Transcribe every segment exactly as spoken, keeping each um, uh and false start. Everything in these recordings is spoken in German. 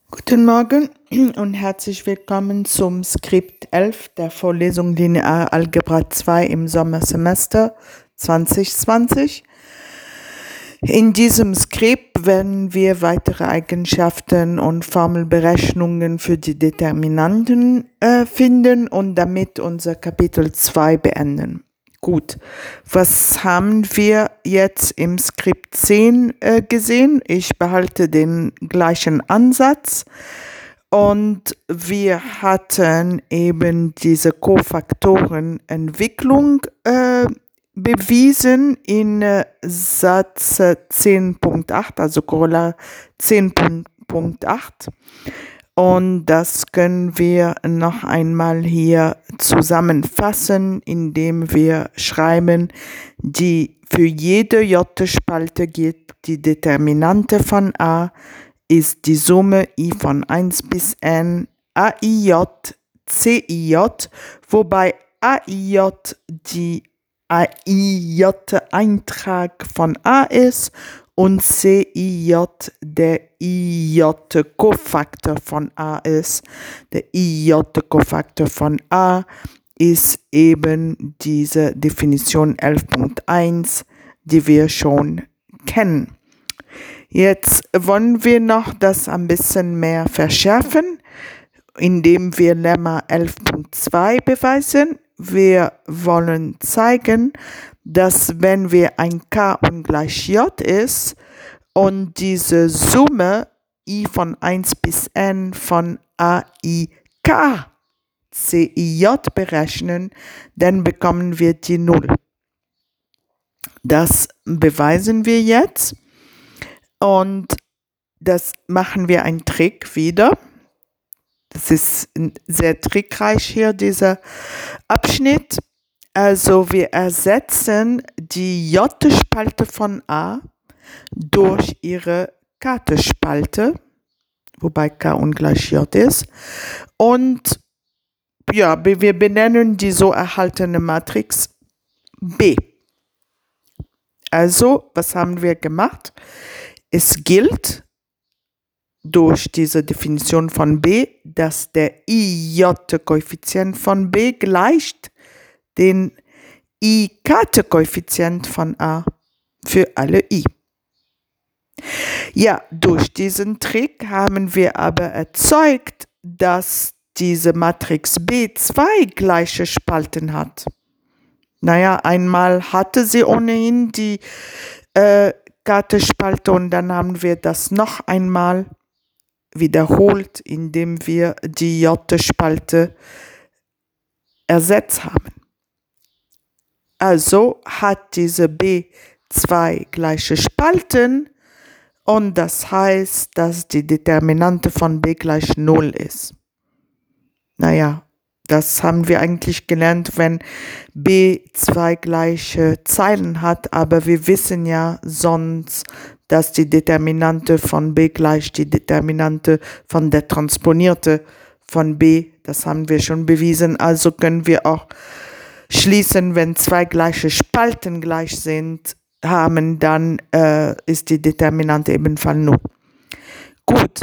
Guten Morgen und herzlich willkommen zum Skript elf der Vorlesung Linear Algebra zwei im Sommersemester zwanzig zwanzig. In diesem Skript werden wir weitere Eigenschaften und Formelberechnungen für die Determinanten äh, finden und damit unser Kapitel zwei beenden. Gut, was haben wir jetzt im Skript zehn äh, gesehen? Ich behalte den gleichen Ansatz und wir hatten eben diese Kofaktorenentwicklung äh, bewiesen in äh, Satz zehn Punkt acht, also Corolla zehn Punkt acht. Und das können wir noch einmal hier zusammenfassen, indem wir schreiben, die für jede j-Spalte gilt die Determinante von A ist die Summe i von eins bis n aij, cij, wobei aij die aij-Eintrag von A ist und cij der ij-Kofaktor von A ist. Der ij-Kofaktor von A ist eben diese Definition elf Punkt eins, die wir schon kennen. Jetzt wollen wir noch das ein bisschen mehr verschärfen, indem wir Lemma elf Punkt zwei beweisen. Wir wollen zeigen, dass wenn wir ein K ungleich J ist und diese Summe i von eins bis n von aik cij berechnen, dann bekommen wir die Null. Das beweisen wir jetzt und das machen wir einen Trick wieder. Das ist sehr trickreich hier, dieser Abschnitt. Also wir ersetzen die j-Spalte von A durch ihre k-Spalte, wobei k ungleich j ist. Und ja, wir benennen die so erhaltene Matrix B. Also, was haben wir gemacht? Es gilt durch diese Definition von B, dass der ij-Koeffizient von B gleicht den ik-Koeffizient von A für alle i. Ja, durch diesen Trick haben wir aber erzeugt, dass diese Matrix B zwei gleiche Spalten hat. Naja, einmal hatte sie ohnehin die äh, K-Spalte und dann haben wir das noch einmal wiederholt, indem wir die j-Spalte ersetzt haben. Also hat diese B zwei gleiche Spalten und das heißt, dass die Determinante von B gleich null ist. Naja, das haben wir eigentlich gelernt, wenn B zwei gleiche Zeilen hat, aber wir wissen ja sonst, dass die Determinante von B gleich die Determinante von der Transponierte von B, das haben wir schon bewiesen, also können wir auch schließen, wenn zwei gleiche Spalten gleich sind, haben, dann äh, ist die Determinante ebenfalls null. Gut.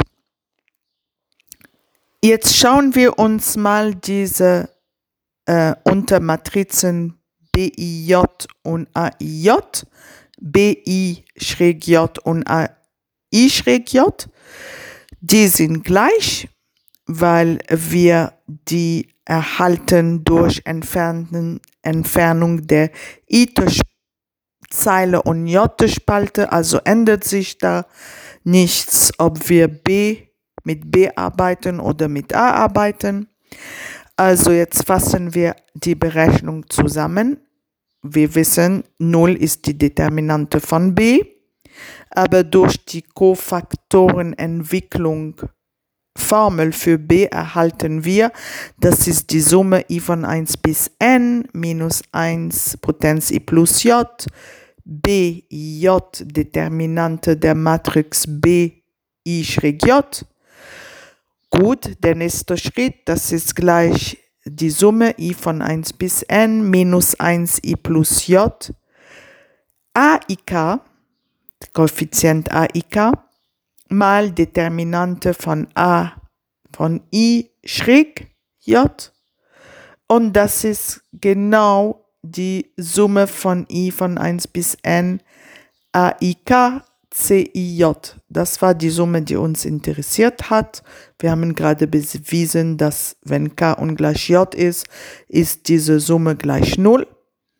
Jetzt schauen wir uns mal diese äh, Untermatrizen B I J und A I J, B I-J und A I-J. Die sind gleich, weil wir die erhalten durch Entfernen, Entfernung der I-Zeile und J-Spalte, also ändert sich da nichts, ob wir B mit B arbeiten oder mit A arbeiten. Also jetzt fassen wir die Berechnung zusammen. Wir wissen, null ist die Determinante von B, aber durch die Kofaktorenentwicklung Formel für B erhalten wir, das ist die Summe i von eins bis n minus eins Potenz i plus j, B j Determinante der Matrix B i-J. Gut, der nächste Schritt, das ist gleich die Summe i von eins bis n minus eins i plus j, aik, Koeffizient aik, mal Determinante von A von I schräg J. Und das ist genau die Summe von I von eins bis n A I K C I J. Das war die Summe, die uns interessiert hat. Wir haben gerade bewiesen, dass wenn K ungleich J ist, ist diese Summe gleich null.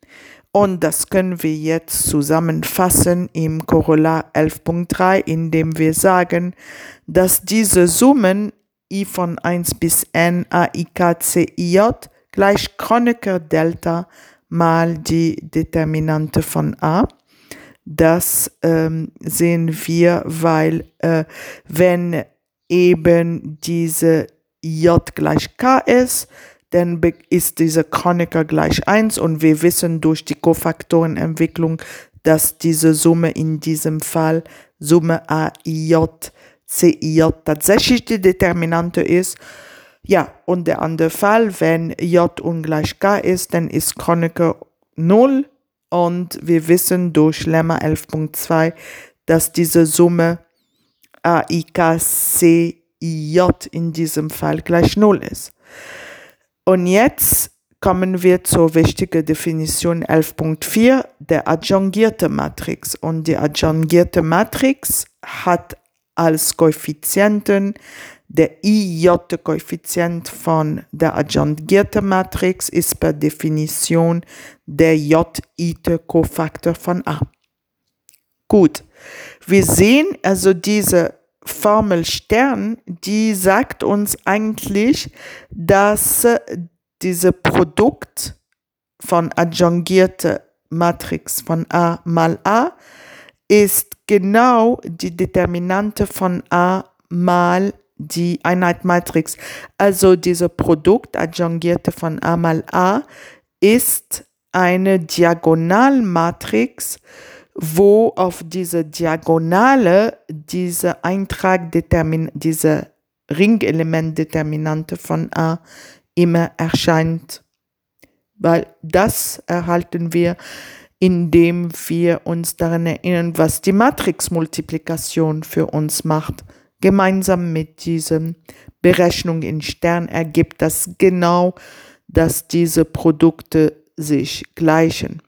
Und das können wir jetzt zusammenfassen im Korollar elf Punkt drei, indem wir sagen, dass diese Summen I von eins bis n A I K C I J gleich Kronecker Delta mal die Determinante von A. Das ähm, sehen wir, weil äh, wenn eben diese J gleich K ist, dann ist diese Kronecker gleich eins und wir wissen durch die Kofaktorenentwicklung, dass diese Summe in diesem Fall Summe A I J C I J tatsächlich die Determinante ist. Ja, und der andere Fall, wenn J ungleich K ist, dann ist Kronecker null und wir wissen durch Lemma elf Punkt zwei, dass diese Summe A I K C I J in diesem Fall gleich null ist. Und jetzt kommen wir zur wichtigen Definition elf Punkt vier, der adjungierte Matrix. Und die adjungierte Matrix hat als Koeffizienten der I J-Koeffizient von der adjungierten Matrix ist per Definition der J-I-Kofaktor von A. Gut, wir sehen also diese Formel Stern, die sagt uns eigentlich, dass dieses Produkt von adjungierter Matrix von A mal A ist genau die Determinante von A mal die Einheitmatrix. Also dieses Produkt adjungierte von A mal A ist eine Diagonalmatrix, wo auf diese Diagonale dieser Eintrag determin, diese Ringelementdeterminante von A immer erscheint. Weil das erhalten wir, indem wir uns daran erinnern, was die Matrixmultiplikation für uns macht. Gemeinsam mit dieser Berechnung in Stern ergibt das genau, dass diese Produkte sich gleichen.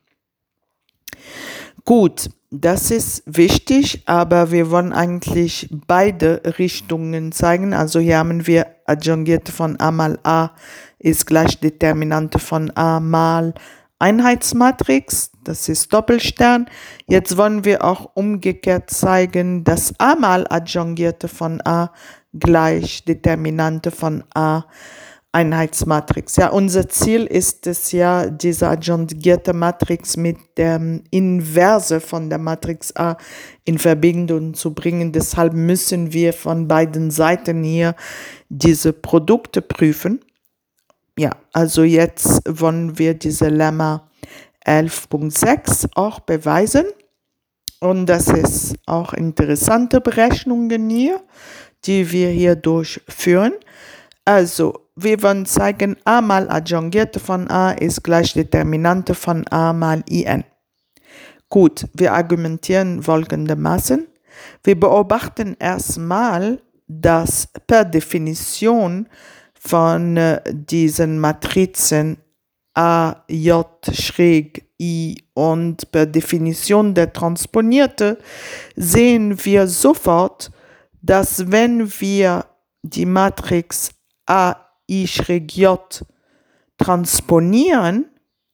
Gut, das ist wichtig, aber wir wollen eigentlich beide Richtungen zeigen. Also hier haben wir adjungierte von A mal A ist gleich Determinante von A mal Einheitsmatrix, das ist Doppelstern. Jetzt wollen wir auch umgekehrt zeigen, dass A mal adjungierte von A gleich Determinante von A Einheitsmatrix. Ja, unser Ziel ist es ja, diese adjungierte Matrix mit der Inverse von der Matrix A in Verbindung zu bringen. Deshalb müssen wir von beiden Seiten hier diese Produkte prüfen. Ja, also jetzt wollen wir diese Lemma elf Punkt sechs auch beweisen. Und das ist auch interessante Berechnungen hier, die wir hier durchführen. Also, wir wollen zeigen, A mal adjungierte von A ist gleich Determinante von A mal I N. Gut, wir argumentieren folgendermaßen. Wir beobachten erstmal, dass per Definition von äh, diesen Matrizen A, J, schräg, I und per Definition der Transponierte sehen wir sofort, dass wenn wir die Matrix A, I, schräg, J transponieren,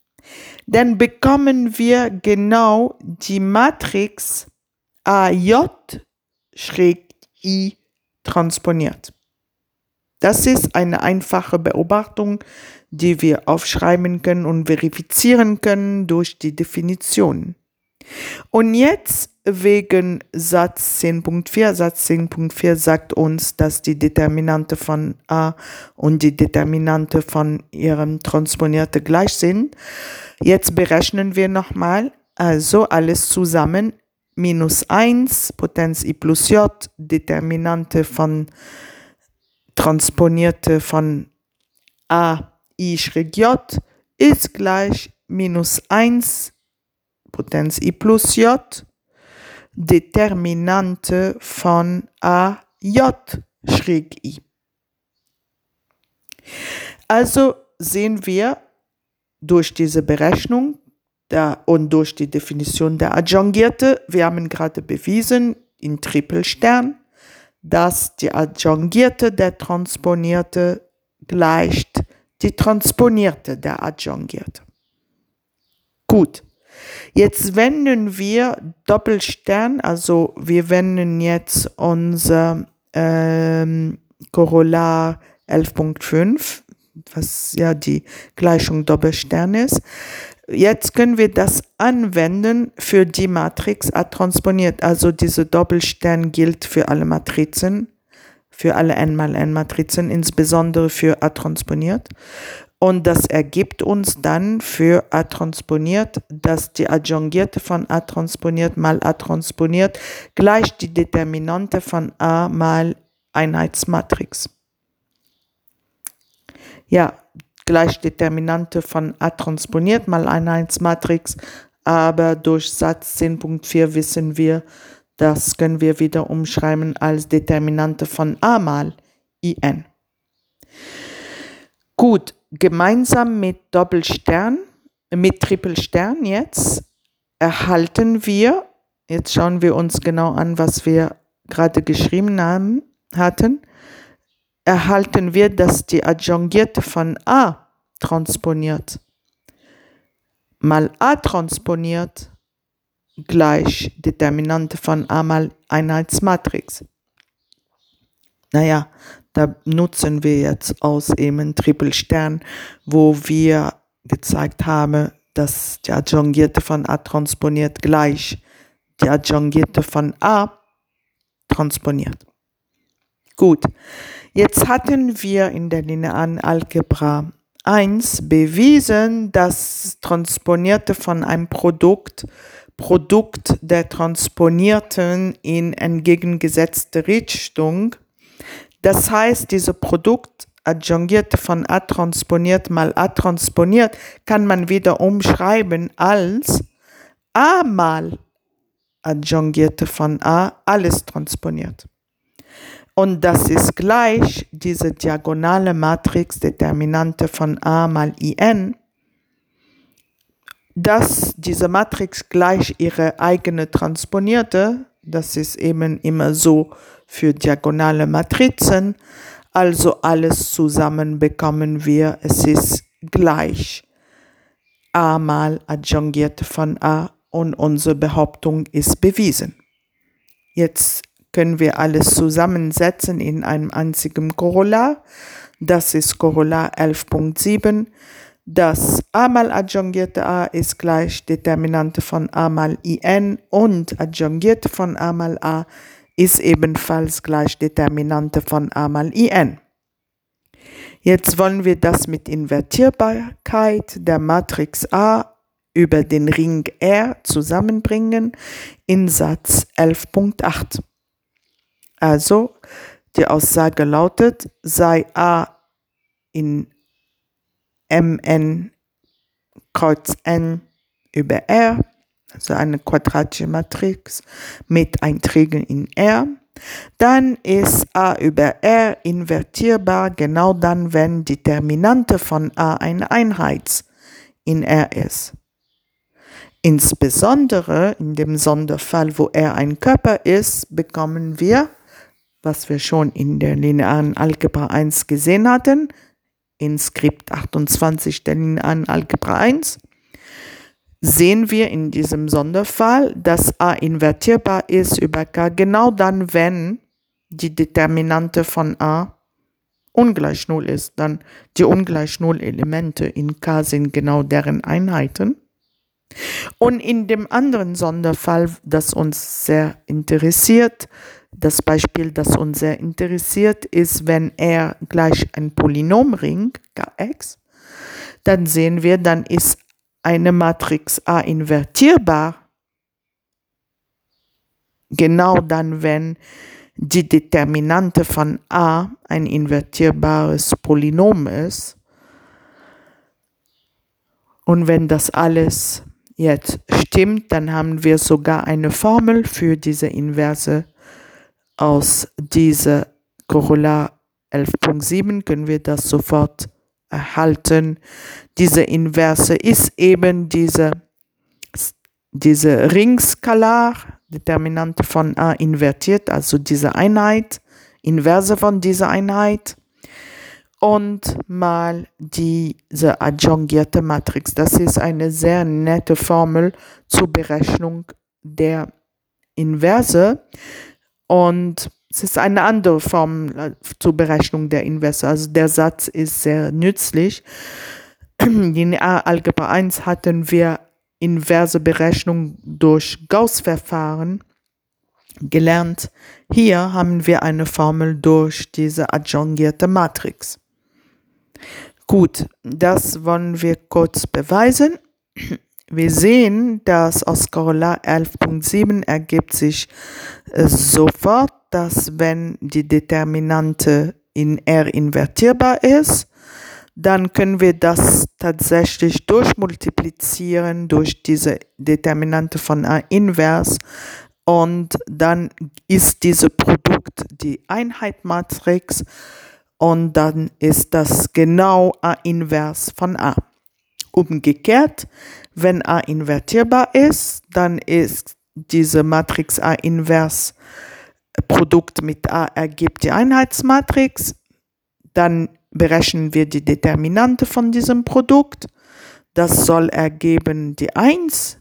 dann bekommen wir genau die Matrix A, J, schräg, I transponiert. Das ist eine einfache Beobachtung, die wir aufschreiben können und verifizieren können durch die Definition. Und jetzt wegen Satz zehn Punkt vier. Satz zehn Punkt vier sagt uns, dass die Determinante von A und die Determinante von ihrem Transponierte gleich sind. Jetzt berechnen wir nochmal, also alles zusammen, minus eins, Potenz I plus J, Determinante von Transponierte von A, I, schräg, J ist gleich minus eins, Potenz I plus J, Determinante von A J schräg I. Also sehen wir durch diese Berechnung da, und durch die Definition der Adjongierte, wir haben gerade bewiesen in Trippelstern, dass die Adjongierte der Transponierte gleicht die Transponierte der Adjongierte. Gut, jetzt wenden wir Doppelstern, also wir wenden jetzt unser ähm, Korollar elf Punkt fünf, was ja die Gleichung Doppelstern ist. Jetzt können wir das anwenden für die Matrix A transponiert. Also diese Doppelstern gilt für alle Matrizen, für alle n mal n Matrizen, insbesondere für A transponiert. Und das ergibt uns dann für A transponiert, dass die Adjongierte von A transponiert mal A transponiert gleich die Determinante von A mal Einheitsmatrix. Ja, gleich Determinante von A transponiert mal Einheitsmatrix, aber durch Satz zehn Punkt vier wissen wir, das können wir wieder umschreiben als Determinante von A mal I N. Gut, gemeinsam mit Doppelstern, mit Trippelstern jetzt, erhalten wir, jetzt schauen wir uns genau an, was wir gerade geschrieben haben, hatten, erhalten wir, dass die Adjongierte von A transponiert mal A transponiert gleich Determinante von A mal Einheitsmatrix. Naja, da nutzen wir jetzt aus eben Trippelstern, wo wir gezeigt haben, dass die Adjongierte von A transponiert gleich die Adjongierte von A transponiert. Gut, jetzt hatten wir in der linearen Algebra eins bewiesen, dass Transponierte von einem Produkt, Produkt der Transponierten in entgegengesetzte Richtung, das heißt, dieses Produkt Adjongierte von A transponiert mal A transponiert kann man wieder umschreiben als A mal Adjongierte von A, alles transponiert. Und das ist gleich diese diagonale Matrix Determinante von A mal I N, dass diese Matrix gleich ihre eigene Transponierte, das ist eben immer so für diagonale Matrizen, also alles zusammen bekommen wir, es ist gleich A mal Adjongierte von A und unsere Behauptung ist bewiesen. Jetzt können wir alles zusammensetzen in einem einzigen Korollar. Das ist Korollar elf Punkt sieben. Das A mal Adjongierte A ist gleich Determinante von A mal I N und Adjongierte von A mal A ist ebenfalls gleich Determinante von A mal I N. Jetzt wollen wir das mit Invertierbarkeit der Matrix A über den Ring R zusammenbringen in Satz elf Punkt acht. Also, die Aussage lautet, sei A in M N kreuz N über R, also eine quadratische Matrix mit Einträgen in R, dann ist A über R invertierbar, genau dann, wenn die Determinante von A eine Einheit in R ist. Insbesondere in dem Sonderfall, wo R ein Körper ist, bekommen wir, was wir schon in der linearen Algebra eins gesehen hatten, in Skript achtundzwanzig der linearen Algebra eins, sehen wir in diesem Sonderfall, dass A invertierbar ist über K, genau dann, wenn die Determinante von A ungleich null ist. Dann die ungleich null Elemente in K sind genau deren Einheiten. Und in dem anderen Sonderfall, das uns sehr interessiert, das Beispiel, das uns sehr interessiert, ist, wenn R gleich ein Polynomring, K x, dann sehen wir, dann ist eine Matrix A invertierbar, genau dann, wenn die Determinante von A ein invertierbares Polynom ist und wenn das alles jetzt stimmt, dann haben wir sogar eine Formel für diese Inverse. Aus dieser Corolla elf Punkt sieben können wir das sofort erhalten. Diese Inverse ist eben diese, diese Ringskalar, Determinante von A invertiert, also diese Einheit, Inverse von dieser Einheit, und mal diese adjongierte Matrix. Das ist eine sehr nette Formel zur Berechnung der Inverse. Und es ist eine andere Formel zur Berechnung der Inverse. Also der Satz ist sehr nützlich. In Linearalgebra eins hatten wir inverse Berechnung durch Gauß-Verfahren gelernt. Hier haben wir eine Formel durch diese adjongierte Matrix. Gut, das wollen wir kurz beweisen. Wir sehen, dass aus Corolla elf Punkt sieben ergibt sich äh, sofort, dass wenn die Determinante in R invertierbar ist, dann können wir das tatsächlich durchmultiplizieren durch diese Determinante von A invers, und dann ist dieses Produkt die Einheitmatrix, und dann ist das genau A invers von A. Umgekehrt, wenn A invertierbar ist, dann ist diese Matrix A invers Produkt mit A ergibt die Einheitsmatrix. Dann berechnen wir die Determinante von diesem Produkt. Das soll ergeben die eins.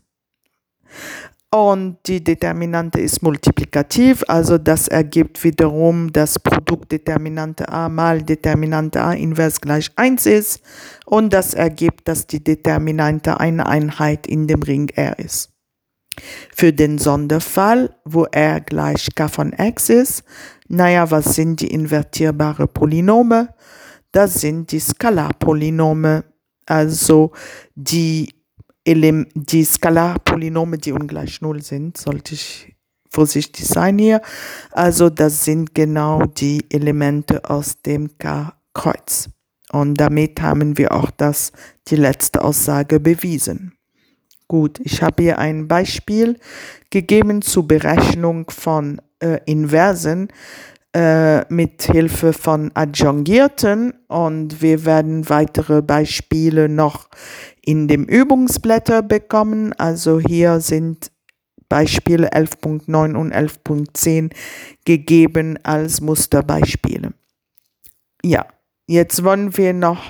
Und die Determinante ist multiplikativ, also das ergibt wiederum das Produkt Determinante A mal Determinante A invers gleich eins ist, und das ergibt, dass die Determinante eine Einheit in dem Ring R ist. Für den Sonderfall, wo R gleich K von X ist, naja, was sind die invertierbaren Polynome? Das sind die Skalarpolynome, also die die Skalarpolynome, die ungleich null sind, sollte ich vorsichtig sein hier. Also das sind genau die Elemente aus dem K-Kreuz. Und damit haben wir auch das, die letzte Aussage bewiesen. Gut, ich habe hier ein Beispiel gegeben zur Berechnung von äh, Inversen äh, mit Hilfe von Adjongierten, und wir werden weitere Beispiele noch in dem Übungsblätter bekommen. Also hier sind Beispiele elf Punkt neun und elf Punkt zehn gegeben als Musterbeispiele. Ja, jetzt wollen wir noch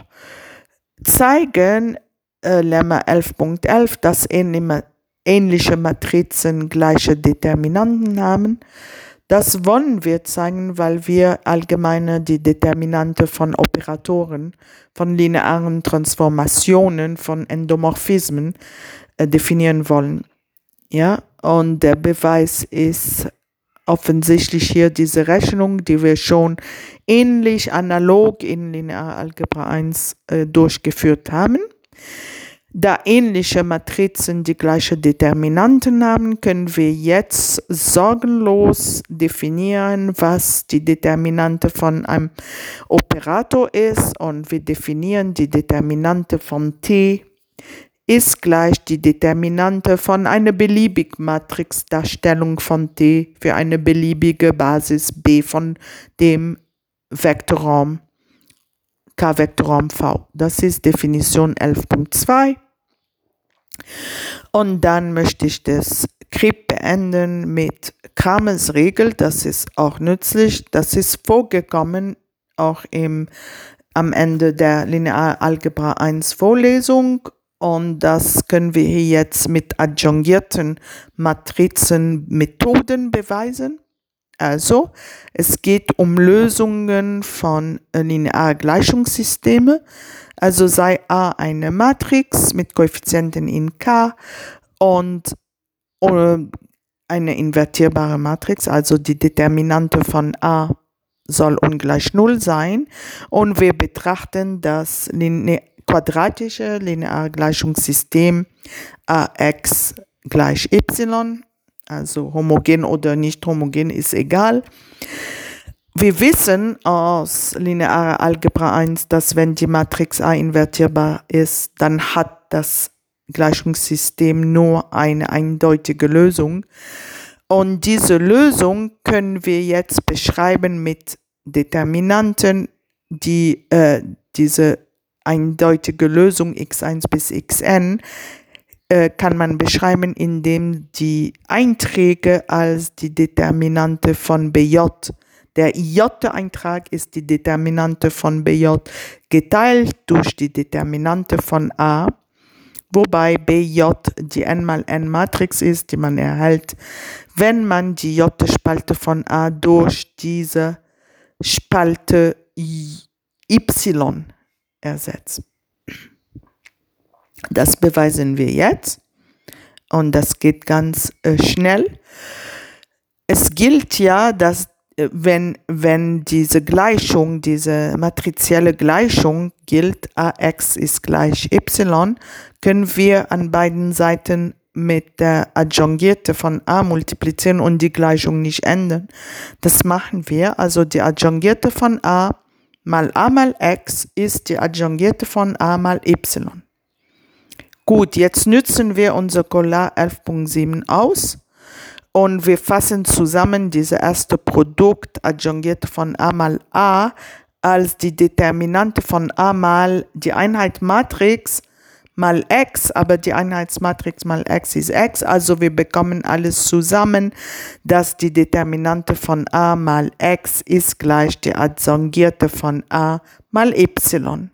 zeigen, äh, Lemma elf Punkt elf, dass ähnliche Matrizen gleiche Determinanten haben. Das wollen wir zeigen, weil wir allgemeine die Determinante von Operatoren, von linearen Transformationen, von Endomorphismen äh, definieren wollen. Ja, und der Beweis ist offensichtlich hier diese Rechnung, die wir schon ähnlich analog in Linearalgebra eins äh, durchgeführt haben. Da ähnliche Matrizen die gleiche Determinanten haben, können wir jetzt sorgenlos definieren, was die Determinante von einem Operator ist, und wir definieren die Determinante von T ist gleich die Determinante von einer beliebigen Matrixdarstellung von T für eine beliebige Basis B von dem Vektorraum K-Vektorraum V. Das ist Definition elf Punkt zwei. Und dann möchte ich das Skript beenden mit Kramers Regel. Das ist auch nützlich. Das ist vorgekommen auch im, am Ende der Linearalgebra eins Vorlesung. Und das können wir hier jetzt mit adjungierten Matrizenmethoden beweisen. Also, es geht um Lösungen von Lineargleichungssystemen. Also sei A eine Matrix mit Koeffizienten in K und eine invertierbare Matrix, also die Determinante von A soll ungleich null sein, und wir betrachten das Line- quadratische Lineargleichungssystem Ax gleich y, also homogen oder nicht homogen ist egal. Wir wissen aus Linearalgebra eins, dass wenn die Matrix A invertierbar ist, dann hat das Gleichungssystem nur eine eindeutige Lösung. Und diese Lösung können wir jetzt beschreiben mit Determinanten, die äh, diese eindeutige Lösung x eins bis xn äh, kann man beschreiben, indem die Einträge als die Determinante von B J, der J-Eintrag ist die Determinante von B J geteilt durch die Determinante von A, wobei B J die n mal n Matrix ist, die man erhält, wenn man die J-Spalte von A durch diese Spalte Y ersetzt. Das beweisen wir jetzt und das geht ganz äh, schnell. Es gilt ja, dass äh, wenn, wenn diese Gleichung, diese matrizielle Gleichung gilt, ax ist gleich y, können wir an beiden Seiten mit der Adjongierte von a multiplizieren und die Gleichung nicht ändern. Das machen wir, also die Adjongierte von a mal a mal x ist die Adjongierte von a mal y. Gut, jetzt nützen wir unser Collat elf Punkt sieben aus und wir fassen zusammen dieses erste Produkt Adjongierte von a mal a als die Determinante von a mal die Einheit Matrix mal x, aber die Einheitsmatrix mal x ist x, also wir bekommen alles zusammen, dass die Determinante von a mal x ist gleich die Adjongierte von a mal y.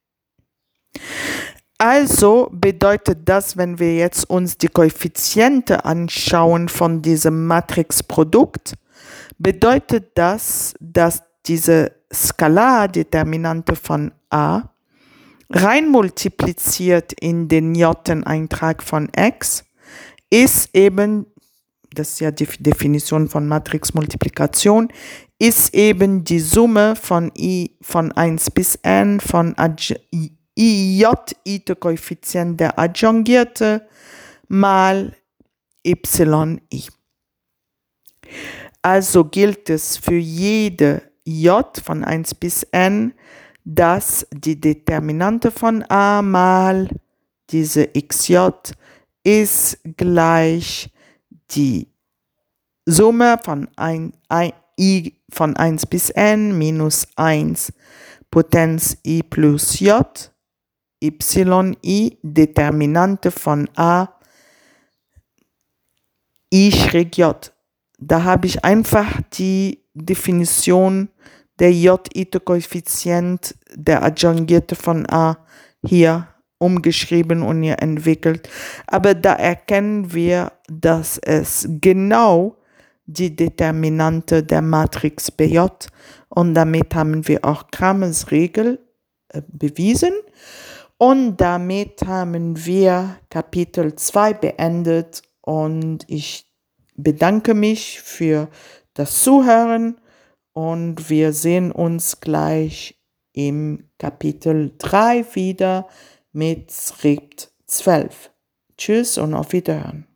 Also bedeutet das, wenn wir jetzt uns die Koeffiziente anschauen von diesem Matrixprodukt, bedeutet das, dass diese Skalardeterminante von a rein multipliziert in den J-Eintrag von x ist eben, das ist ja die Definition von Matrixmultiplikation, ist eben die Summe von i von eins bis n von ij, Iter-Koeffizient der Adjongierte mal yi. Also gilt es für jede j von eins bis n, dass die Determinante von a mal diese xj ist gleich die Summe von ein, ein, i von eins bis n minus eins Potenz i plus j, yi, Determinante von a, i schräg j. Da habe ich einfach die Definition der J-Iter-Koeffizient der Adjongierte von a hier umgeschrieben und hier entwickelt. Aber da erkennen wir, dass es genau die Determinante der Matrix B J und damit haben wir auch Kramers Regel äh, bewiesen und damit haben wir Kapitel zwei beendet und ich bedanke mich für das Zuhören und wir sehen uns gleich im Kapitel drei wieder mit Skript zwölf. Tschüss und auf Wiederhören.